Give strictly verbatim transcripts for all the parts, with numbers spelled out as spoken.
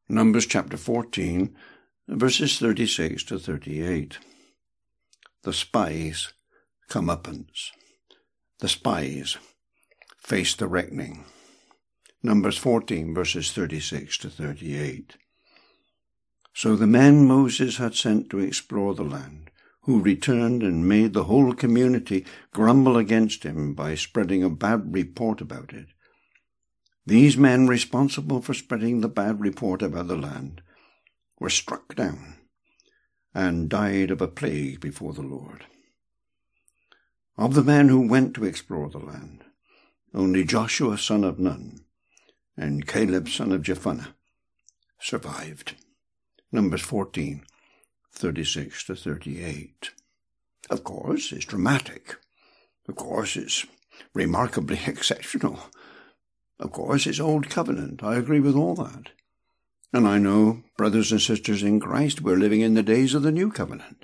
Numbers chapter fourteen, verses thirty-six to thirty-eight. The spies' comeuppance. The spies face the reckoning. Numbers fourteen, verses thirty-six to thirty-eight. So the men Moses had sent to explore the land, who returned and made the whole community grumble against him by spreading a bad report about it. These men responsible for spreading the bad report about the land were struck down and died of a plague before the Lord. Of the men who went to explore the land, only Joshua son of Nun and Caleb son of Jephunneh survived. Numbers fourteen, thirty-six to thirty-eight. Of course, it's dramatic. Of course, it's remarkably exceptional. Of course, it's Old Covenant. I agree with all that. And I know, brothers and sisters in Christ, we're living in the days of the New Covenant.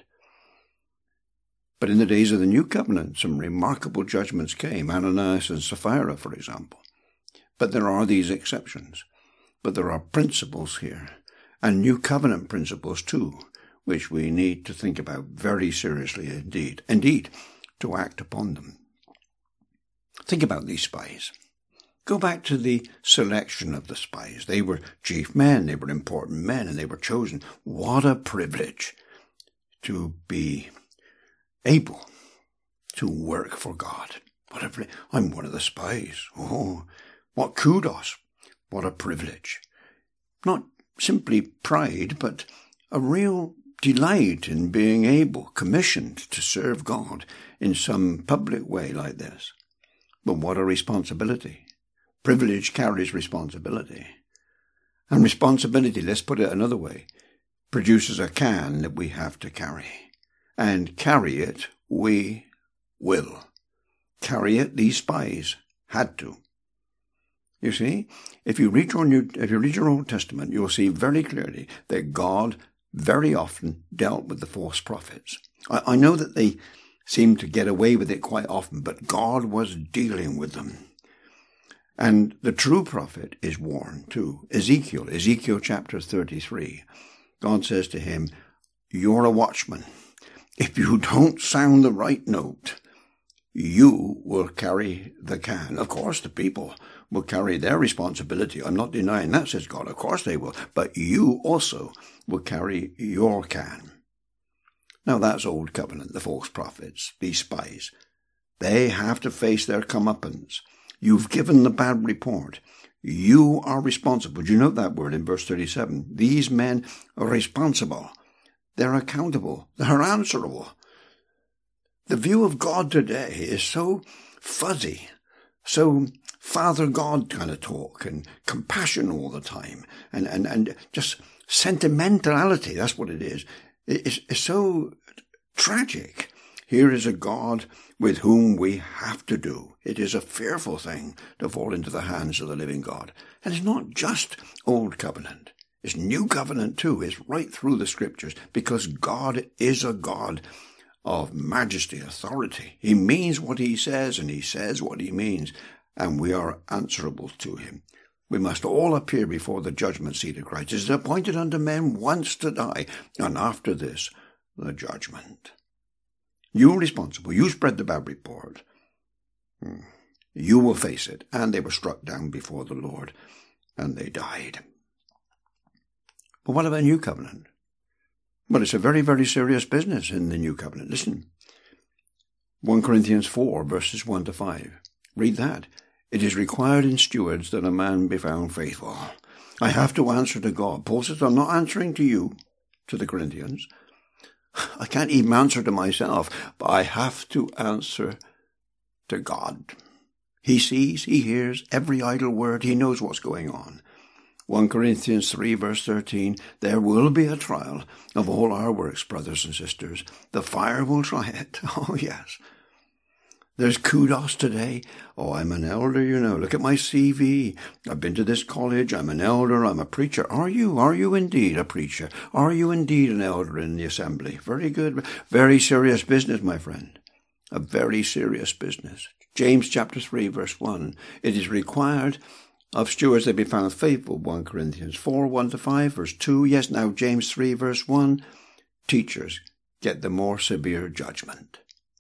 But in the days of the New Covenant, some remarkable judgments came, Ananias and Sapphira, for example. But there are these exceptions. But there are principles here, and New Covenant principles too, which we need to think about very seriously indeed, indeed, to act upon them. Think about these spies. Go back to the selection of the spies. They were chief men, they were important men, and they were chosen. What a privilege to be able to work for God. What a, I'm one of the spies. Oh, what kudos. What a privilege. Not simply pride, but a real delight in being able, commissioned to serve God in some public way like this. But what a responsibility. Privilege carries responsibility. And responsibility, let's put it another way, produces a can that we have to carry. And carry it we will. Carry it these spies had to. You see, if you read your New, if you read your Old Testament, you'll see very clearly that God very often dealt with the false prophets. I, I know that they seem to get away with it quite often, but God was dealing with them. And the true prophet is warned too. Ezekiel, Ezekiel chapter thirty-three. God says to him, you're a watchman. If you don't sound the right note, you will carry the can. Of course, the people will carry their responsibility. I'm not denying that, says God. Of course they will. But you also will carry your can. Now that's Old Covenant, the false prophets, these spies. They have to face their comeuppance. You've given the bad report. You are responsible. Do you note that word in verse thirty-seven? These men are responsible. They're accountable. They're answerable. The view of God today is so fuzzy, so Father God kind of talk and compassion all the time and, and, and just sentimentality. That's what it is. It's, it's so tragic. Here is a God with whom we have to do. It is a fearful thing to fall into the hands of the living God. And it's not just Old Covenant. It's New Covenant too. It's right through the Scriptures because God is a God of majesty, authority. He means what he says and he says what he means, and we are answerable to him. We must all appear before the judgment seat of Christ. It is appointed unto men once to die, and after this, the judgment. You're responsible. You spread the bad report. You will face it. And they were struck down before the Lord, and they died. But what about New Covenant? Well, it's a very, very serious business in the New Covenant. Listen. First Corinthians four, verses one to five. Read that. It is required in stewards that a man be found faithful. I have to answer to God. Paul says, I'm not answering to you, to the Corinthians. I can't even answer to myself, but I have to answer to God. He sees, he hears every idle word. He knows what's going on. First Corinthians three, verse thirteen, there will be a trial of all our works, brothers and sisters. The fire will try it. Oh, yes. There's kudos today. Oh, I'm an elder, you know. Look at my C V. I've been to this college. I'm an elder. I'm a preacher. Are you? Are you indeed a preacher? Are you indeed an elder in the assembly? Very good. Very serious business, my friend. A very serious business. James chapter three, verse one. It is required Of stewards they be found faithful, First Corinthians four, one to five, verse two. Yes, now James three, verse one. Teachers get the more severe judgment.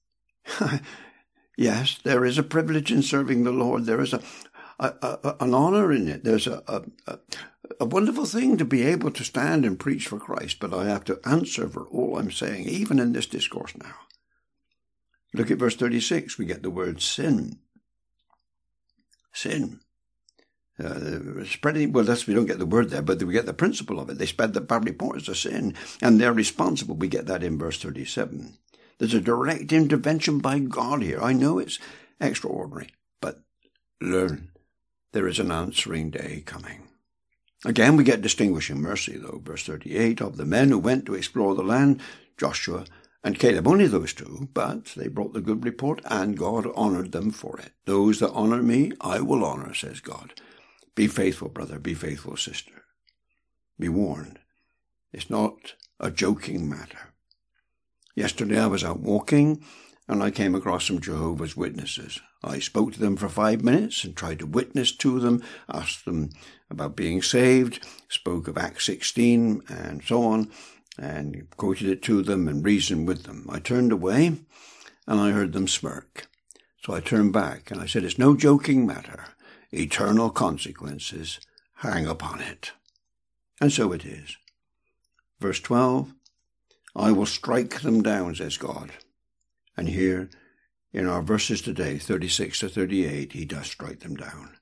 Yes, there is a privilege in serving the Lord. There is a, a, a an honor in it. There's a, a, a, a wonderful thing to be able to stand and preach for Christ, but I have to answer for all I'm saying, even in this discourse now. Look at verse thirty-six. We get the word sin. Sin. Uh, spreading, well, that's, we don't get the word there, but we get the principle of it. They spread the bad reports of sin, and they're responsible. We get that in verse thirty-seven. There's a direct intervention by God here. I know it's extraordinary, but learn there is an answering day coming. Again, we get distinguishing mercy, though. Verse thirty-eight, of the men who went to explore the land, Joshua and Caleb, only those two, but they brought the good report, and God honored them for it. Those that honor me, I will honor, says God. Be faithful, brother. Be faithful, sister. Be warned. It's not a joking matter. Yesterday I was out walking, and I came across some Jehovah's Witnesses. I spoke to them for five minutes and tried to witness to them, asked them about being saved, spoke of Acts sixteen and so on, and quoted it to them and reasoned with them. I turned away, and I heard them smirk. So I turned back, and I said, it's no joking matter. Eternal consequences hang upon it. And so it is. Verse twelve, I will strike them down, says God. And here, in our verses today, thirty-six to thirty-eight, he does strike them down.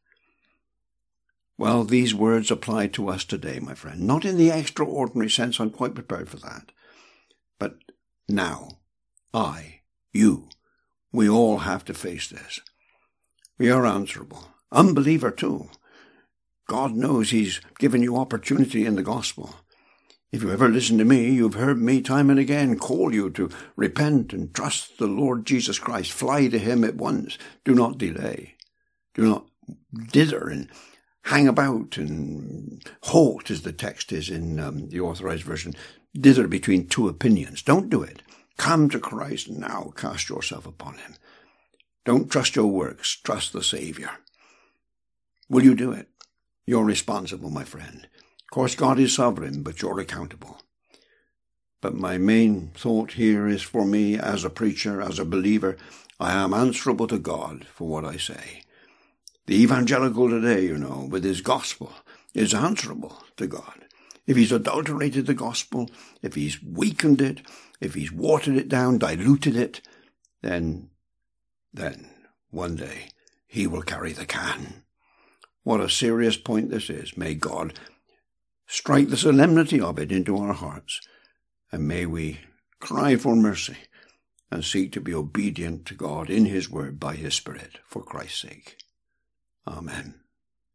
Well, these words apply to us today, my friend. Not in the extraordinary sense, I'm quite prepared for that. But now, I, you, we all have to face this. We are answerable. Unbeliever too. God knows he's given you opportunity in the gospel. If you ever listen to me, you've heard me time and again call you to repent and trust the Lord Jesus Christ. Fly to him at once. Do not delay. Do not dither and hang about and halt, as the text is in um, the Authorized Version. Dither between two opinions. Don't do it. Come to Christ now. Cast yourself upon him. Don't trust your works. Trust the Savior. Will you do it? You're responsible, my friend. Of course, God is sovereign, but you're accountable. But my main thought here is for me as a preacher, as a believer, I am answerable to God for what I say. The evangelical today, you know, with his gospel, is answerable to God. If he's adulterated the gospel, if he's weakened it, if he's watered it down, diluted it, then, then, one day, he will carry the can. What a serious point this is. May God strike the solemnity of it into our hearts, and may we cry for mercy and seek to be obedient to God in his word by his Spirit for Christ's sake. Amen.